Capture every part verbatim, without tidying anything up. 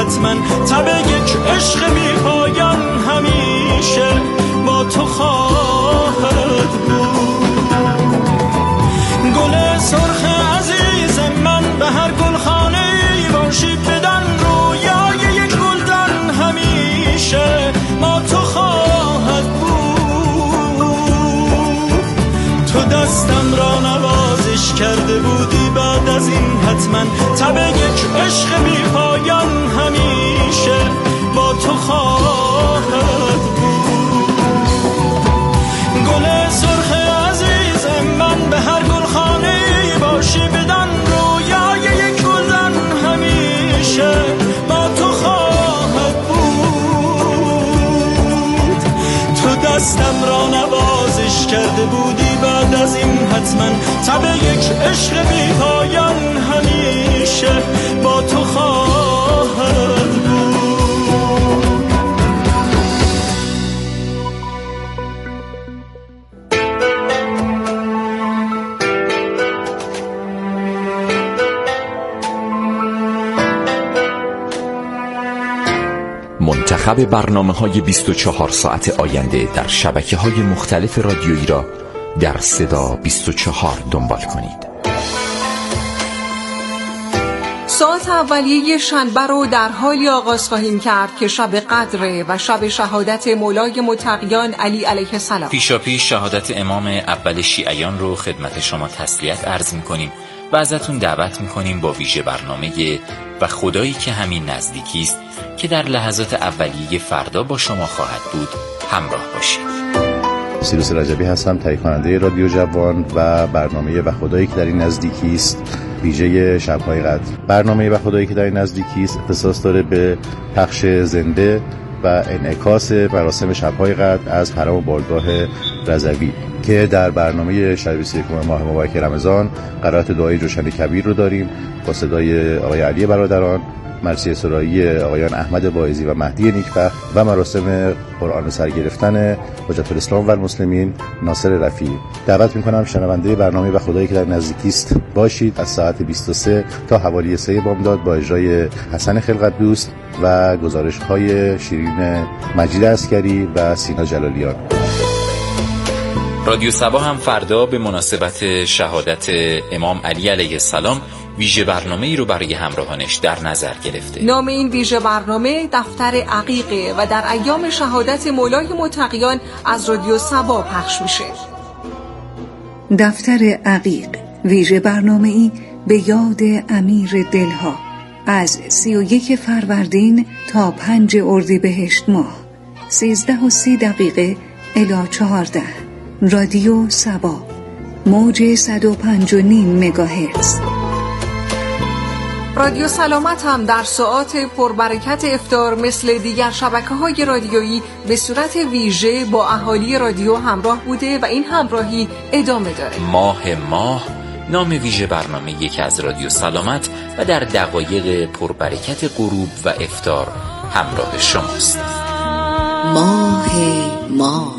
حتما تب یک عشق بی پایان همیشه با تو خواهد بود. گل سرخ عزیز من به هر گلخانه‌ای باشی بدن رویای یک گلدان همیشه با تو خواهد بود. تو دستم را نوازش کرده بودی بعد از این حتما تب یک عشق بی پایان همیشه با تو خواهد بود. گل سرخ عزیز من به هر گلخانه‌ای باشی بدن رویای یک گلدان همیشه با تو خواهد بود. تو دستم را نوازش کرده بودی بعد از این حتما تب یک عشق بی پایان همیشه با تو خواهد بود. منتخب برنامه‌های بیست و چهار ساعت آینده در شبکه‌های مختلف رادیویی را در صدا بیست و چهار دنبال کنید. ساعت اولیه شنبه رو در حالی آغاز خواهیم کرد که شب قدر و شب شهادت مولای متقیان علی علیه السلام. پیشا پیش شهادت امام اول شیعیان رو خدمت شما تسلیت عرض می‌کنیم و ازتون دعوت می‌کنیم با ویژه برنامه و خدایی که همین نزدیکی است که در لحظات اولیه فردا با شما خواهد بود همراه باشید. سیروس رجبی هستم، تهیه کننده رادیو جوان و برنامه و خدایی که در این نزدیکی است ویژه شب‌های قدر. برنامه و خدایی که در این نزدیکی است اختصاص داره به پخش زنده و انعکاس مراسم شب‌های قدر از حرم و بارگاه رضوی که در برنامه شب بیست و یکم ماه مبارک رمضان قرائت دعای جوشن کبیر رو داریم با صدای آقای علی برادران، مرثیه سرایی آقایان احمد واعظی و مهدی نیکبخت و مراسم قرآن سرگرفتن حجت الاسلام و المسلمین ناصر رفیعی. دعوت می‌کنم شنونده برنامه و خدایی که در نزدیکی است باشید از ساعت بیست و سه تا حوالی سه بامداد با اجرای حسن خلقت دوست و گزارش‌های شیرین مجید عسکری و سینا جلالیان. رادیو صبا هم فردا به مناسبت شهادت امام علی علیه السلام ویژه برنامه ای رو برای همراهانش در نظر گرفته. نام این ویژه برنامه دفتر عقیقه و در ایام شهادت مولای متقیان از رادیو صبا پخش میشه. دفتر عقیق، ویژه برنامه ای به یاد امیر دلها، از سی و یک فروردین تا پنج اردیبهشت ماه، سیزده و سی دقیقه الی چهارده. رادیو صبا، موج صد و پنج و نیم مگاهرتز. رادیو سلامت هم در ساعات پربرکت افطار مثل دیگر شبکه‌های رادیویی به صورت ویژه با اهالی رادیو همراه بوده و این همراهی ادامه داره. ماه ماه نام ویژه برنامه یکی از رادیو سلامت و در دقایق پربرکت غروب و افطار همراه شماست. ماه ماه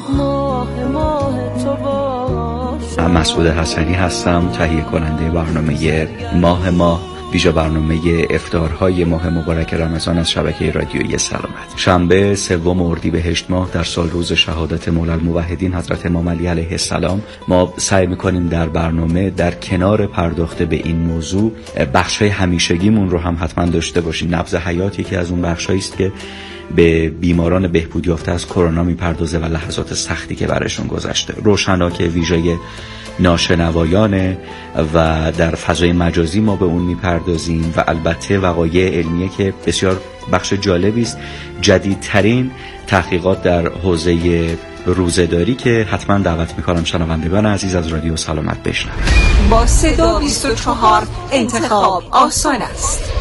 من مسعود حسنی هستم، تهیه کننده برنامه ماه ماه، ویژه برنامه افطارهای ماه مبارک رمضان از شبکه رادیویی سلامت. شنبه سوم اردیبهشت ماه در سال روز شهادت مولا الموحدین حضرت امام علی علیه السلام ما سعی می‌کنیم در برنامه در کنار پرداخته به این موضوع بخش‌های همیشگیمون رو هم حتما داشته باشیم. نبض حیاتی که از اون بخشایی است که به بیماران بهبود یافته از کرونا میپردازه و لحظات سختی که براشون گذشته. روشنا که ویژه ناشنوایانه و در فضای مجازی ما به اون میپردازیم و البته وقایع علمیه که بسیار بخش جالبی است، جدیدترین تحقیقات در حوزه روزه‌داری که حتما دعوت میکنم شنوندگان عزیز از رادیو سلامت بشنوید. با صدا بیست و چهار انتخاب آسان است.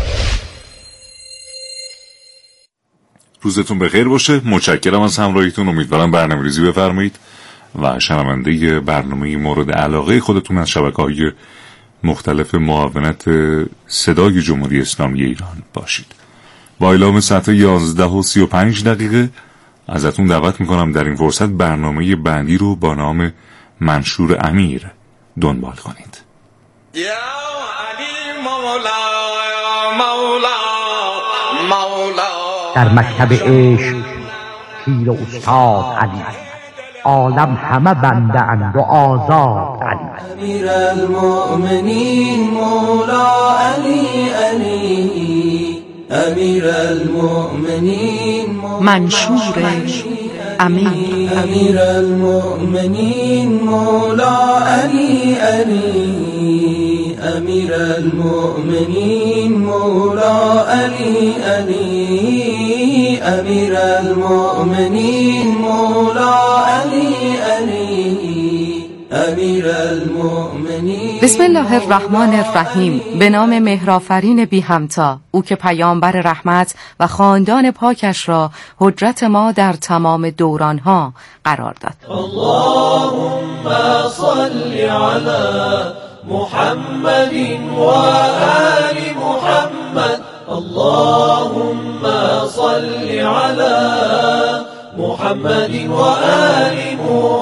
روزتون بخیر باشه. متشکرم از همراهیتون. امیدوارم برنامه‌ریزی بفرمایید و شنونده برنامه مورد علاقه خودتون از شبکه‌های مختلف معاونت صدای جمهوری اسلامی ایران باشید. با اعلام ساعت یازده و سی و پنج دقیقه ازتون دعوت میکنم در این فرصت برنامه بندی رو با نام منشور امیر دنبال کنید. یا علی مولا مولا مولا در مکتب عشق پیر و استاد علی، عالم همه بنده اند و آزاد علی. امیر المؤمنین مولا علی علی، امیر المؤمنین منشور امیر، امیر المؤمنین مولا علی علی، امیر المؤمنین مولا علی علی، امیر المؤمنین مولا علی علی، امیر المؤمنین. بسم الله الرحمن الرحیم. به نام مهرآفرین بی همتا، او که پیامبر رحمت و خاندان پاکش را حجت ما در تمام دورانها قرار داد. اللهم صل علی محمد و آل محمد، اللهم صل علی محمد و آل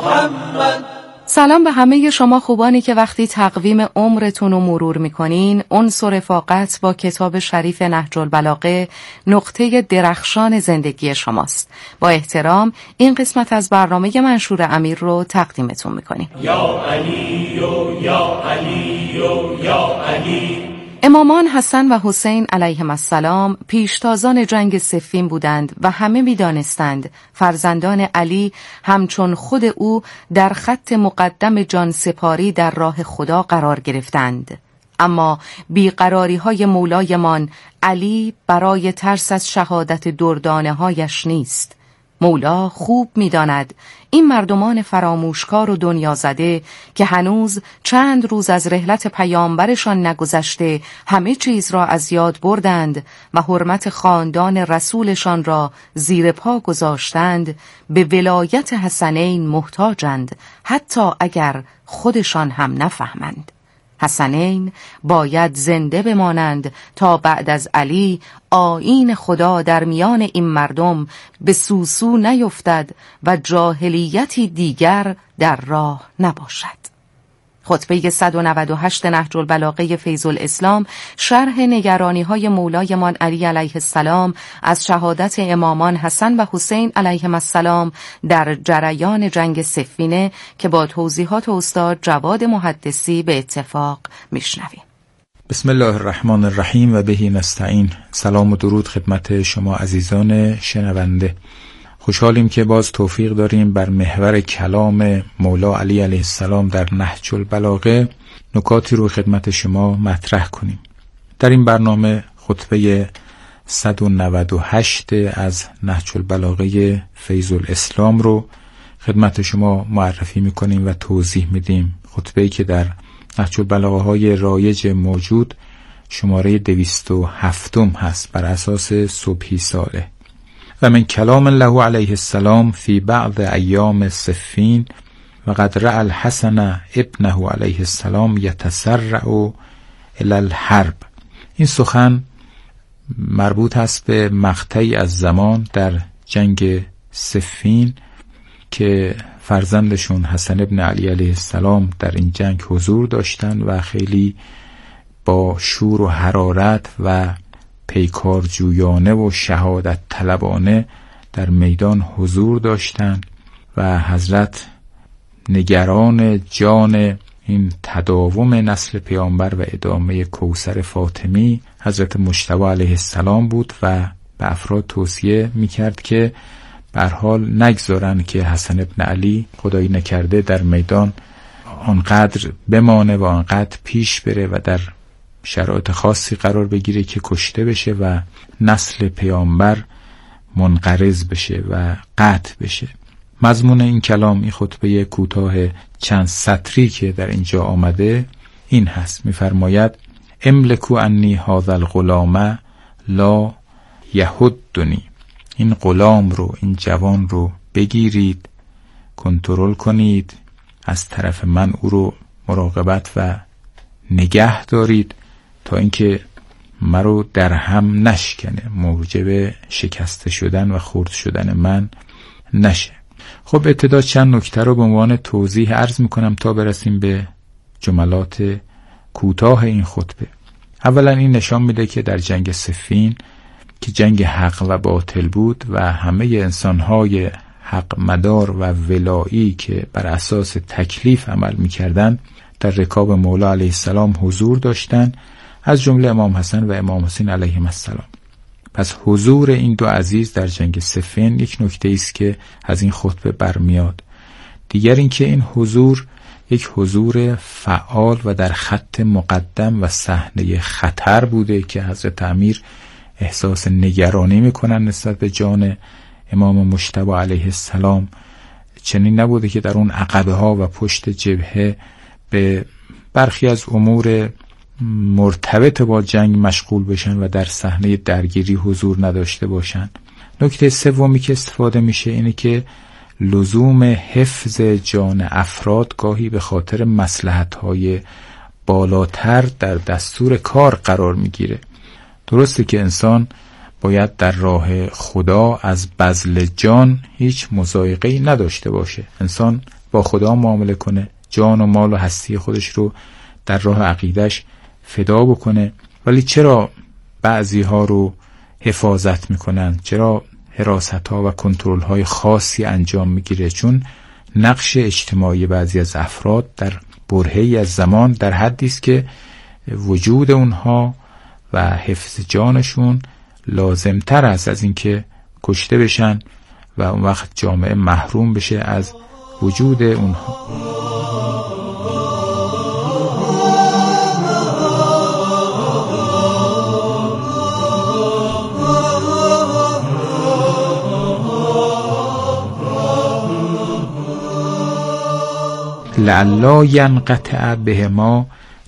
محمد. سلام به همه شما خوبانی که وقتی تقویم عمرتون رو مرور میکنین، انس و رفاقت با کتاب شریف نهج البلاغه نقطه درخشان زندگی شماست. با احترام این قسمت از برنامه منشور امیر رو تقدیمتون میکنیم. یا علی و یا علی و یا علی. امامان حسن و حسین علیهم السلام پیشتازان جنگ صفین بودند و همه می‌دانستند فرزندان علی همچون خود او در خط مقدم جان سپاری در راه خدا قرار گرفتند. اما بیقراری‌های مولایمان علی برای ترس از شهادت دردانه‌هایش نیست. مولا خوب می‌داند این مردمان فراموشکار و دنیا زده که هنوز چند روز از رحلت پیامبرشان نگذشته همه چیز را از یاد بردند و حرمت خاندان رسولشان را زیر پا گذاشتند، به ولایت حسنین محتاجند، حتی اگر خودشان هم نفهمند. حسنین باید زنده بمانند تا بعد از علی آیین خدا در میان این مردم به سوسو نیفتد و جاهلیتی دیگر در راه نباشد. خطبه صد و نود و هشت نهج البلاغه فیض الاسلام شرح نگرانی‌های مولایمان علی علیه السلام از شهادت امامان حسن و حسین علیهم السلام در جریان جنگ صفینه که با توضیحات استاد جواد محدثی به اتفاق میشنویم. بسم الله الرحمن الرحیم و بهی نستعین. سلام و درود خدمت شما عزیزان شنونده. خوشحالیم که باز توفیق داریم بر محور کلام مولا علی علیه السلام در نهج البلاغه نکاتی رو خدمت شما مطرح کنیم. در این برنامه خطبه صد و نود و هشت از نهج البلاغه فیض الاسلام رو خدمت شما معرفی میکنیم و توضیح میدیم. خطبه‌ای که در نهج البلاغه های رایج موجود شماره دویست و هفتم هست بر اساس صبحی صالح. و من کلام الله علیه السلام فی بعض ایام صفین و قد رأى الحسن ابنه علیه السلام یتسرع الی الحرب. این سخن مربوط است به مقطعی از زمان در جنگ صفین که فرزندشون حسن ابن علی علیه السلام در این جنگ حضور داشتند و خیلی با شور و حرارت و پیکارجویانه و شهادت طلبانه در میدان حضور داشتند و حضرت نگران جان این تداوم نسل پیامبر و ادامه کوثر فاطمی حضرت مجتبی علیه السلام بود و به افراد توصیه میکرد که به هر حال نگذارن که حسن ابن علی خدایی نکرده در میدان آنقدر بمانه و آنقدر پیش بره و در شرایط خاصی قرار بگیره که کشته بشه و نسل پیامبر منقرض بشه و قطع بشه. مضمون این کلام، این خطبه کوتاه چند سطری که در اینجا آمده این هست. میفرماید املکو انی هذا الغلام لا یهدنی. این غلام رو، این جوان رو بگیرید، کنترل کنید، از طرف من او رو مراقبت و نگه دارید تا اینکه مرا در هم نشکنه، موجب شکسته شدن و خرد شدن من نشه. خب ابتدا چند نکته رو به عنوان توضیح عرض میکنم تا برسیم به جملات کوتاه این خطبه. اولا این نشان میده که در جنگ صفین که جنگ حق و باطل بود و همه انسانهای حق مدار و ولایی که بر اساس تکلیف عمل می‌کردند در رکاب مولا علیه السلام حضور داشتند، از جمله امام حسن و امام حسین علیهم السلام. پس حضور این دو عزیز در جنگ صفین یک نکته است که از این خطبه برمیاد. دیگر اینکه این حضور یک حضور فعال و در خط مقدم و صحنه خطر بوده که حضرت امیر احساس نگرانی میکنن نسبت به جان امام مجتبی علیه السلام. چنین نبوده که در اون عقبه ها و پشت جبهه به برخی از امور مرتبط با جنگ مشغول بشن و در صحنه درگیری حضور نداشته باشن. نکته سومی که استفاده میشه اینه که لزوم حفظ جان افراد گاهی به خاطر مصلحت‌های بالاتر در دستور کار قرار میگیره. درسته که انسان باید در راه خدا از بذل جان هیچ مضایقه‌ای نداشته باشه. انسان با خدا معامله کنه، جان و مال و هستی خودش رو در راه عقیدش فدا بکنه. ولی چرا بعضی ها رو حفاظت میکنن؟ چرا حراست ها و کنترل های خاصی انجام میگیره؟ چون نقش اجتماعی بعضی از افراد در برهه‌ای از زمان در حدی است که وجود اونها و حفظ جانشون لازمتر است از اینکه کشته بشن و اون وقت جامعه محروم بشه از وجود اونها. لعلا ینقطع بهما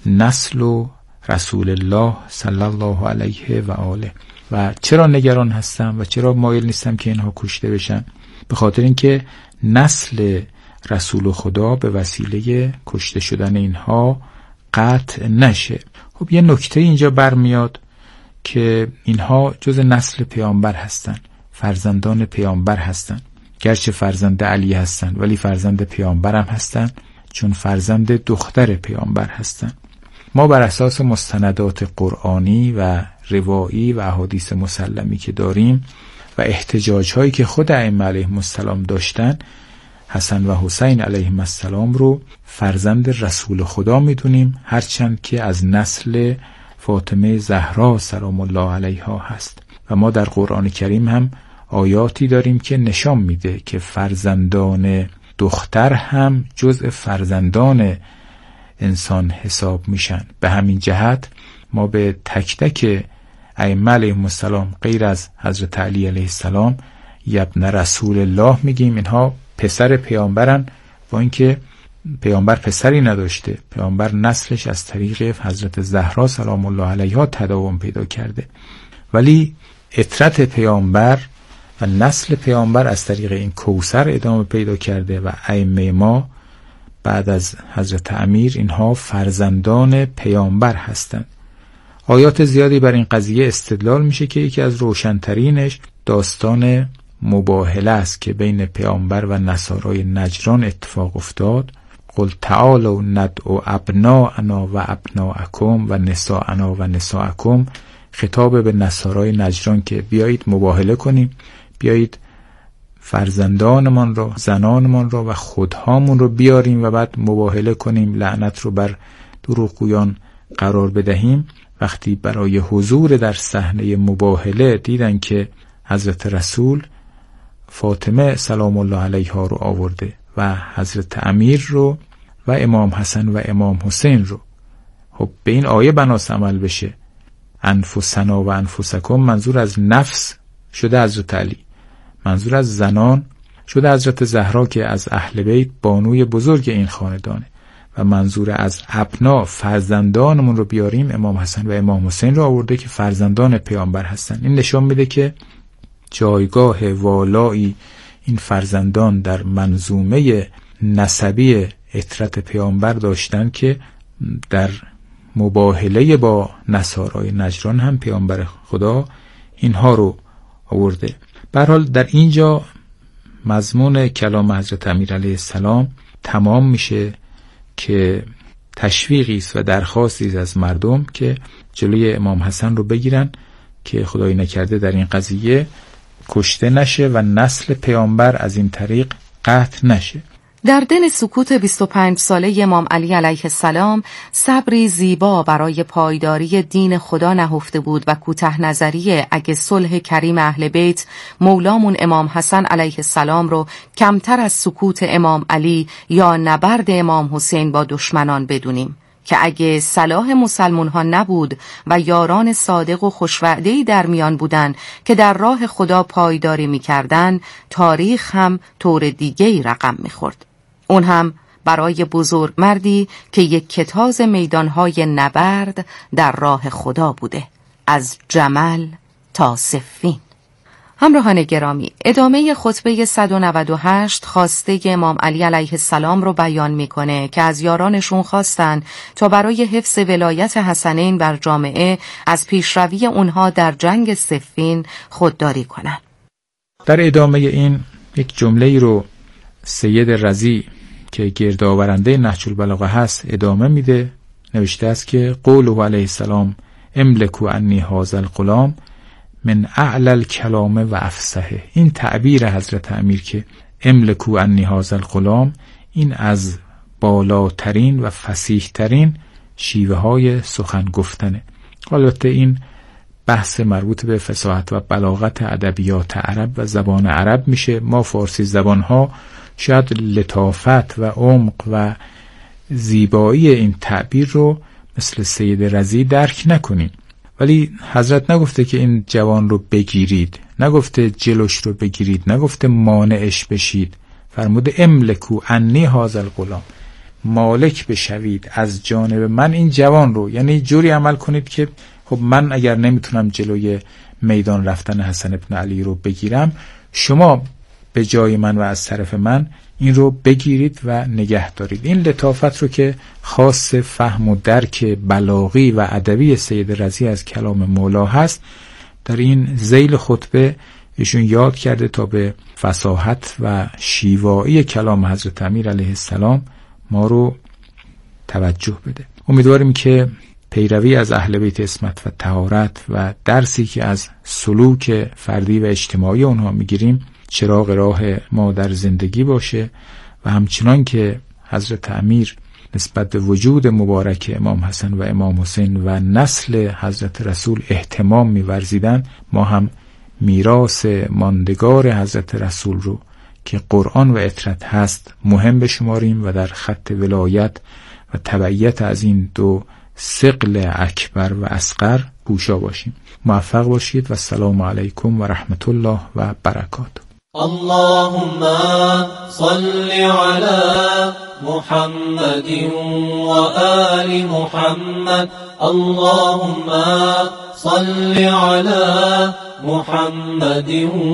نسل رسول الله صلی الله علیه و آله. و چرا نگران هستم و چرا مایل نیستم که اینها کشته بشن؟ به خاطر اینکه نسل رسول خدا به وسیله کشته شدن اینها قطع نشه. خب یه نکته اینجا برمیاد که اینها جز نسل پیامبر هستن، فرزندان پیامبر هستن. گرچه فرزند علی هستن ولی فرزند پیامبر هم هستن، چون فرزند دختر پیامبر هستن. ما بر اساس مستندات قرآنی و روایی و احادیث مسلمی که داریم و احتجاج هایی که خود ائمه علیهم السلام داشتن، حسن و حسین علیهم السلام رو فرزند رسول خدا میدونیم، هرچند که از نسل فاطمه زهرا سلام الله علیها هست. و ما در قرآن کریم هم آیاتی داریم که نشان میده که فرزندان دختر هم جزء فرزندان انسان حساب میشن. به همین جهت ما به تک تک ائمه علیهم السلام غیر از حضرت علی علیه السلام ابن رسول الله میگیم. اینها پسر پیامبرن، با اینکه پیامبر پسری نداشته. پیامبر نسلش از طریق حضرت زهرا سلام الله علیها تداوم پیدا کرده، ولی عترت پیامبر و نسل پیامبر از طریق این کوثر ادامه پیدا کرده و ائمه ما بعد از حضرت امیر اینها فرزندان پیامبر هستند. آیات زیادی بر این قضیه استدلال میشه که یکی از روشنترینش داستان مباهله است که بین پیامبر و نصارای نجران اتفاق افتاد. قل تعالوا ندعو ابناءنا و ابناءکم و نساءنا و نساءکم، خطاب به نصارای نجران که بیایید مباهله کنیم، بیایید فرزندانمان را، زنانمان را و خودهامون رو بیاریم و بعد مباهله کنیم، لعنت رو بر دروغگویان قرار بدهیم. وقتی برای حضور در صحنه مباهله دیدن که حضرت رسول فاطمه سلام الله علیها رو آورده و حضرت امیر رو و امام حسن و امام حسین رو، خب به این آیه بناس عمل بشه. انفسنا و انفسکم منظور از نفس شده حضرت علی، منظور از زنان شده حضرت زهرا که از اهل بیت بانوی بزرگ این خاندانه، و منظور از ابنا فرزندانمون رو بیاریم، امام حسن و امام حسین رو آورده که فرزندان پیامبر هستن. این نشان میده که جایگاه والایی این فرزندان در منظومه نسبی عترت پیامبر داشتن که در مباهله با نصارای نجران هم پیامبر خدا اینها رو آورده. به هر حال در اینجا مضمون کلام حضرت امیر علیه السلام تمام میشه که تشویقی است و درخواستی از مردم که جلوی امام حسن رو بگیرن که خدایی نکرده در این قضیه کشته نشه و نسل پیامبر از این طریق قطع نشه. در دل سکوت بیست و پنج ساله امام علی علیه السلام صبری زیبا برای پایداری دین خدا نهفته بود و کوته نظری اگه صلح کریم اهل بیت مولامون امام حسن علیه السلام رو کمتر از سکوت امام علی یا نبرد امام حسین با دشمنان بدونیم که اگه صلاح مسلمون ها نبود و یاران صادق و خوشوعده‌ای در میان بودن که در راه خدا پایداری می‌کردن، تاریخ هم طور دیگه‌ای رقم می‌خورد. اون هم برای بزرگ مردی که یک کتاز میدانهای نبرد در راه خدا بوده، از جمل تا صفین. همراهان گرامی، ادامه خطبه صد و نود و هشت خواسته امام علی علیه السلام رو بیان میکنه که از یارانشون خواستن تا برای حفظ ولایت حسنین بر جامعه از پیشروی اونها در جنگ صفین خودداری کنن. در ادامه این یک جمله رو سید رضی که گردآورنده نهج البلاغه هست ادامه میده. نوشته است که قوله علیه السلام املکو انی هذا الغلام من اعلی الکلام و افصحه. این تعبیر حضرت امیر که املکو انی هذا الغلام، این از بالاترین و فصیح ترین شیوه های سخن گفتنه. البته این بحث مربوط به فصاحت و بلاغت ادبیات عرب و زبان عرب میشه. ما فارسی زبان ها شاید لطافت و عمق و زیبایی این تعبیر رو مثل سید رضی درک نکنیم، ولی حضرت نگفته که این جوان رو بگیرید، نگفته جلوش رو بگیرید، نگفته مانعش بشید. فرموده املکو انی هذا الغلام، مالک بشوید از جانب من این جوان رو. یعنی جوری عمل کنید که خب من اگر نمیتونم جلوی میدان رفتن حسن ابن علی رو بگیرم، شما به جای من و از طرف من این رو بگیرید و نگه دارید. این لطافت رو که خاص فهم و درک بلاغی و ادبی سید رضی از کلام مولا هست، در این ذیل خطبه ایشون یاد کرده تا به فصاحت و شیوایی کلام حضرت امیر علیه السلام ما رو توجه بده. امیدواریم که پیروی از اهل بیت عصمت و طهارت و درسی که از سلوک فردی و اجتماعی اونها میگیریم چراغ راه ما در زندگی باشه و همچنان که حضرت امیر نسبت به وجود مبارک امام حسن و امام حسین و نسل حضرت رسول اهتمام می‌ورزیدن، ما هم میراث ماندگار حضرت رسول رو که قرآن و اطرت هست مهم بشماریم و در خط ولایت و تبعیت از این دو ثقل اکبر و اصغر پوشا باشیم. موفق باشید و السلام علیکم و رحمت الله و برکاته. اللهم صل على محمد وآل محمد. اللهم صل على محمد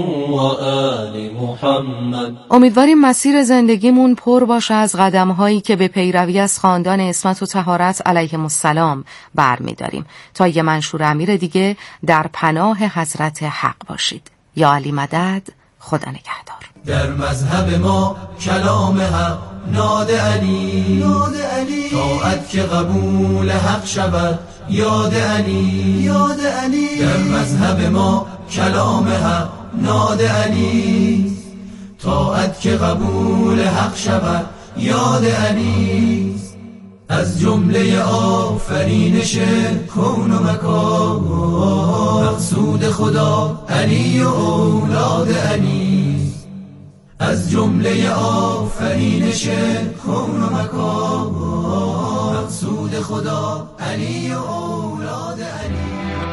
وآل محمد. امیدواریم مسیر زندگیمون پر باشه از قدم‌هایی که به پیروی از خاندان عصمت و طهارت علیهم السلام برمی‌داریم. تا یه منشور امیر دیگه در پناه حضرت حق باشید. یا علی مدد. خدا نگهدار. در مذهب ما کلام حق ناد علی، ناد علی طاعت که قبول حق شود یاد علی، یاد علی در مذهب ما کلام حق ناد علی، طاعت که قبول حق شود یاد علی. از جمله آفرینش کون و مکان مقصود خدا علی و اولاد علی. از جمله آفرینش کون و مکان مقصود خدا علی و اولاد علی.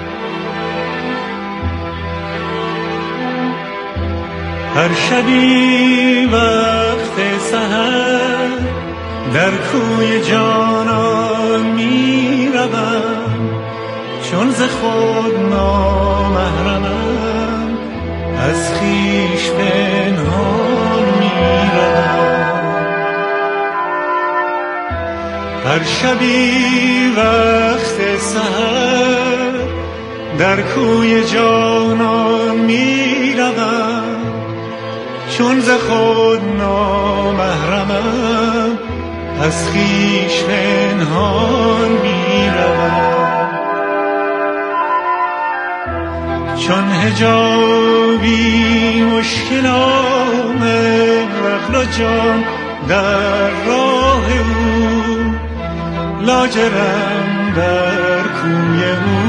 هر شبی وقت سحر در کوی جانان می روم، چون ز خود نامحرمم از خویش پنهان می روم. هر شبی وقت سحر در کوی جانان می روم، چون ز خود نامحرمم از خویش پنهان می روم. چون حجابی مشکلام عقل و جان در راه او، لاجرم در کوی او،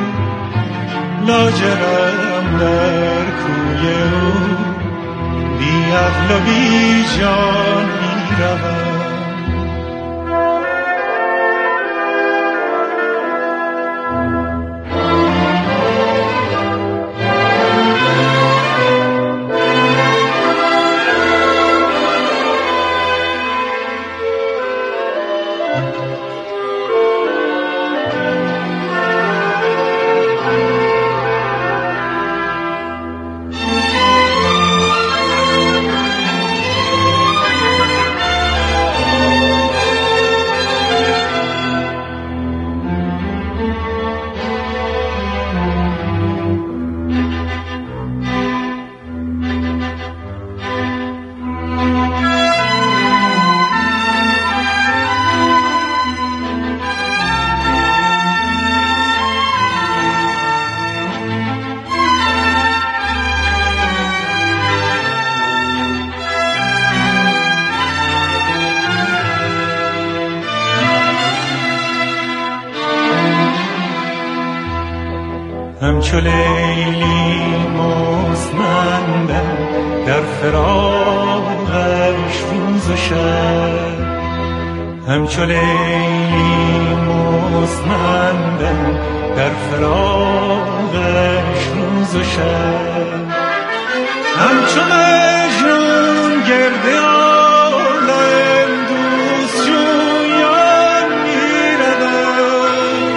لاجرم در کوی او، بی عقل و بی جان می روم. همچو لیلی مستمندم در فراقش روز و شب، همچو لیلی مستمندم در فراقش روز و شب، همچو مجنون گرد عالم دوست جویان می‌روم.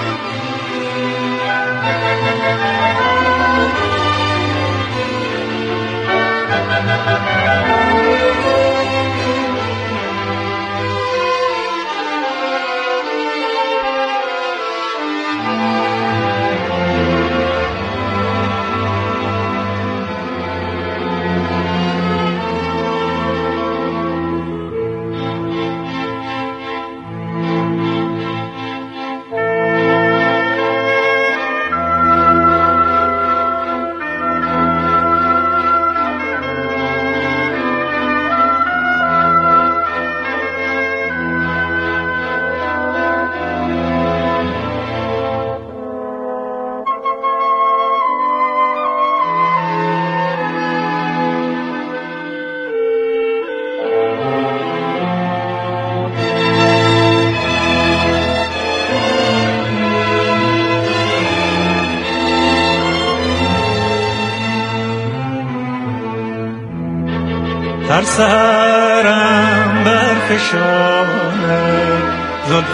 هر سحرم برفشاند زلف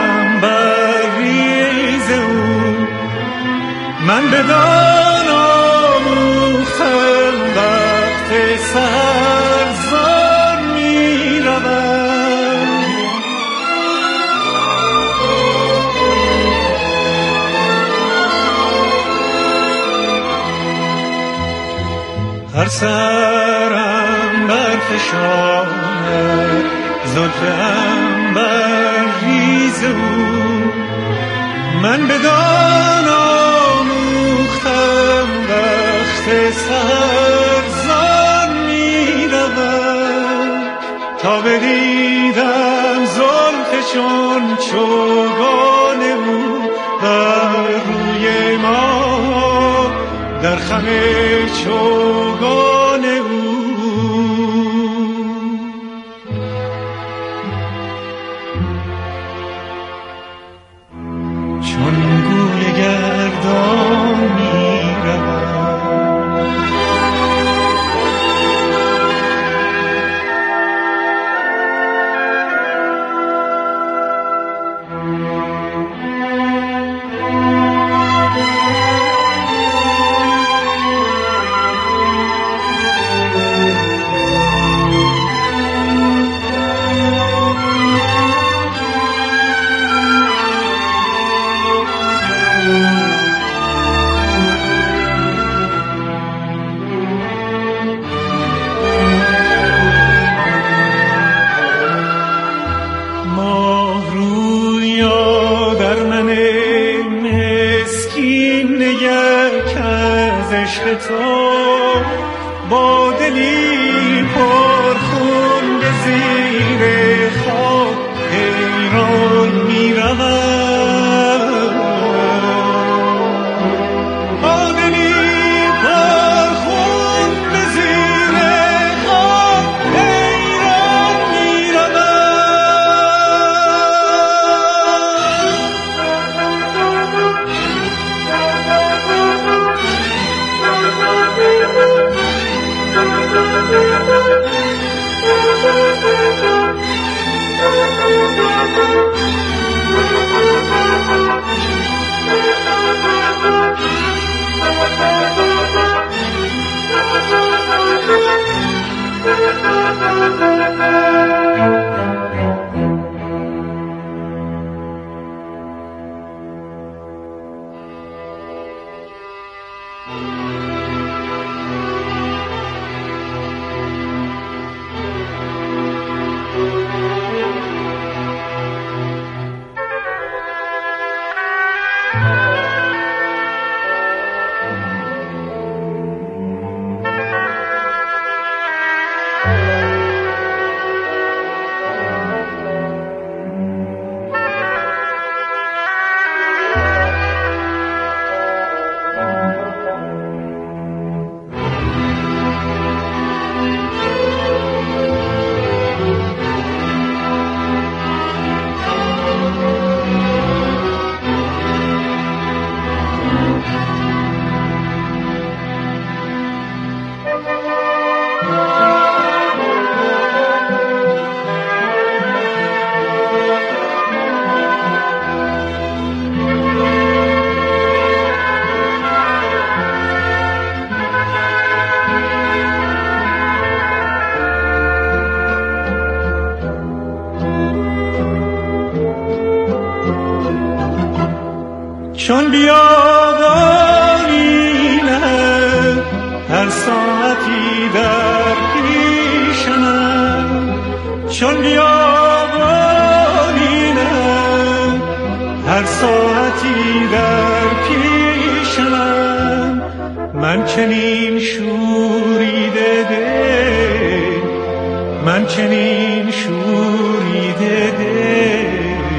عنبرریز او، من بدان آموختم وقت سحر زار می روم. هر سحرم برفشاند زلف عنبرریز او، من بدان آموختم وقت سحر زار می روم. تا بدیدم زلف چون چوگان او بر روی ما، در خم چوگان او چون گوی گردان می روم. چون بیابانینم هر ساعتی در پیشنم، چون بیابانینم هر ساعتی در پیشنم. من چنین شوریده دل، من چنین شوریده دل،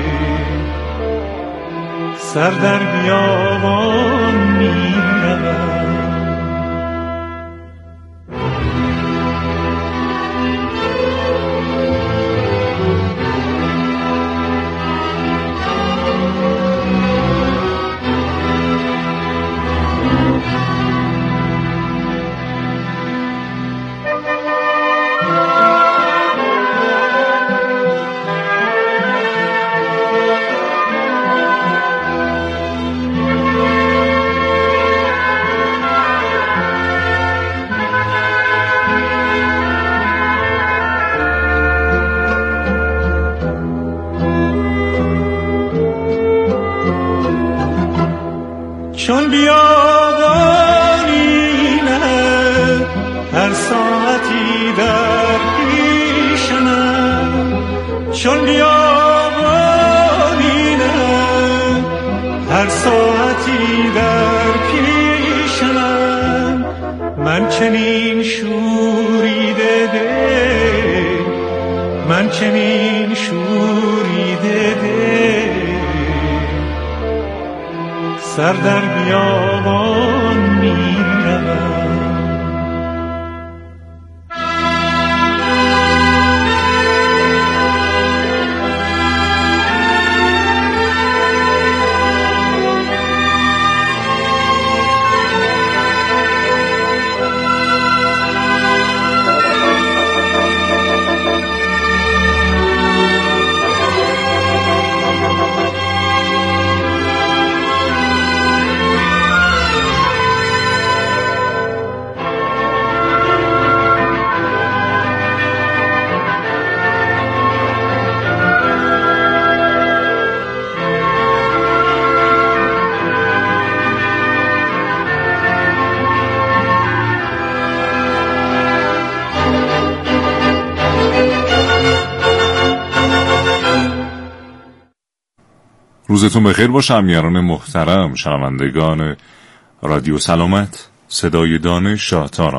سر در بیابان می‌روم. چون بیابانینم هر ساعتی در پیشنم، چون بیابانینم هر ساعتی در پیشنم. من چنین شوریده دل، من چنین شوریده دل، سر در بیابان می‌روم. روزتون بخیر باشه امیران محترم، شنوندگان رادیو سلامت، صدای دانش شاهتاران.